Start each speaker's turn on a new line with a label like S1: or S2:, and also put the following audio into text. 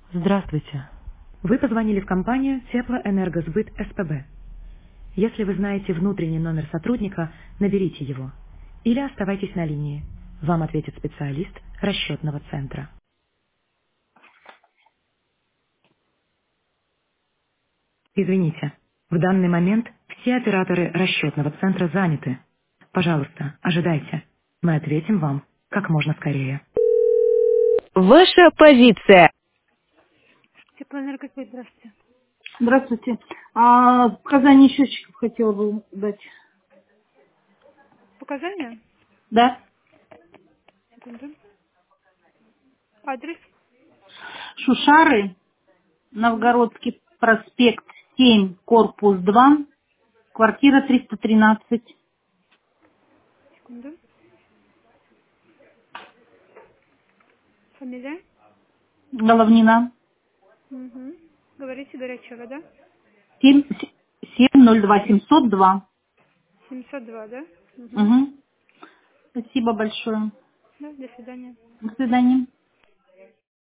S1: Здравствуйте. Вы позвонили в компанию Теплоэнергосбыт СПБ. Если вы знаете внутренний номер сотрудника, наберите его. Или оставайтесь на линии. Вам ответит специалист расчетного центра. Извините, в данный момент все операторы расчетного центра заняты. Пожалуйста, ожидайте. Мы ответим вам как можно скорее. Ваша позиция. Теплоэнергосбыт, здравствуйте.
S2: Здравствуйте. Показания счетчиков хотела бы дать.
S1: Показания?
S2: Да?
S1: Секунду. Адрес?
S2: Шушары, Новгородский проспект 7, корпус 2, квартира 313.
S1: Секунду. Фамилия?
S2: Головнина.
S1: Угу. Говорите горячего, да?
S2: 702 702.
S1: 702, да? Угу.
S2: Угу. Спасибо большое.
S1: Да, до свидания.
S2: До свидания.